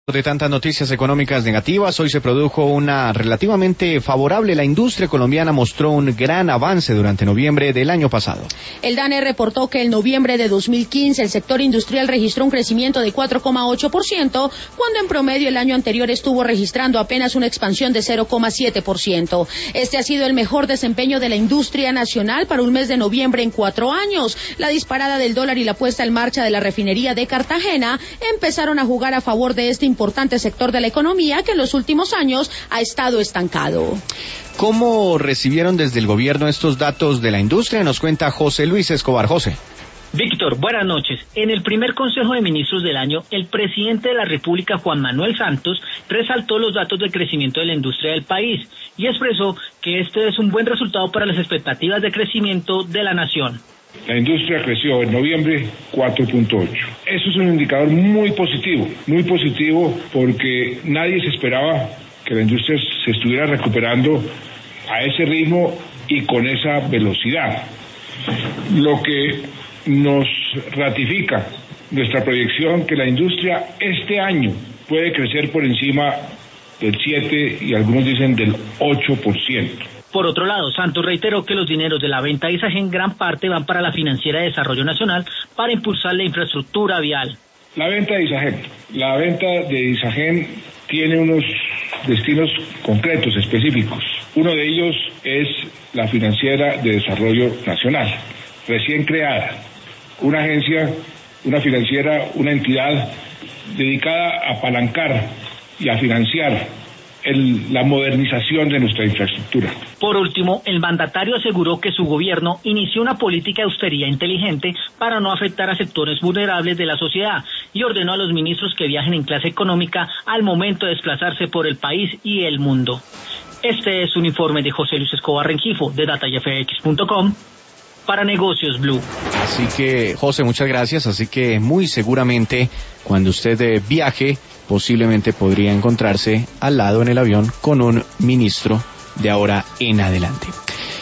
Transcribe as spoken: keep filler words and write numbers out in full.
De tantas noticias económicas negativas, hoy se produjo una relativamente favorable. La industria colombiana mostró un gran avance durante noviembre del año pasado. El DANE reportó que en noviembre de dos mil quince el sector industrial registró un crecimiento de cuatro coma ocho por ciento, cuando en promedio el año anterior estuvo registrando apenas una expansión de cero coma siete por ciento. Este ha sido el mejor desempeño de la industria nacional para un mes de noviembre en cuatro años. La disparada del dólar y la puesta en marcha de la refinería de Cartagena empezaron a jugar a favor de este importante sector de la economía que en los últimos años ha estado estancado. ¿Cómo recibieron desde el gobierno estos datos de la industria? Nos cuenta José Luis Escobar. José. Víctor, buenas noches. En el primer Consejo de Ministros del año, el presidente de la República, Juan Manuel Santos, resaltó los datos de crecimiento de la industria del país y expresó que este es un buen resultado para las expectativas de crecimiento de la nación. La industria creció en noviembre cuatro punto ocho. Eso es un indicador muy positivo, muy positivo porque nadie se esperaba que la industria se estuviera recuperando a ese ritmo y con esa velocidad. Lo que nos ratifica nuestra proyección que la industria este año puede crecer por encima del siete y algunos dicen del ocho por ciento. Por otro lado, Santos reiteró que los dineros de la venta de Isagen en gran parte van para la Financiera de Desarrollo Nacional para impulsar la infraestructura vial. La venta de Isagen. La venta de Isagen tiene unos destinos concretos, específicos. Uno de ellos es la Financiera de Desarrollo Nacional, recién creada. Una agencia, una financiera, una entidad dedicada a apalancar y a financiar El, la modernización de nuestra infraestructura. Por último, el mandatario aseguró que su gobierno inició una política de austeridad inteligente para no afectar a sectores vulnerables de la sociedad y ordenó a los ministros que viajen en clase económica al momento de desplazarse por el país y el mundo. Este es un informe de José Luis Escobar Rengifo de data y f x punto com para Negocios Blue. Así que, José, muchas gracias. Así que muy seguramente cuando usted eh, viaje, posiblemente podría encontrarse al lado en el avión con un ministro de ahora en adelante.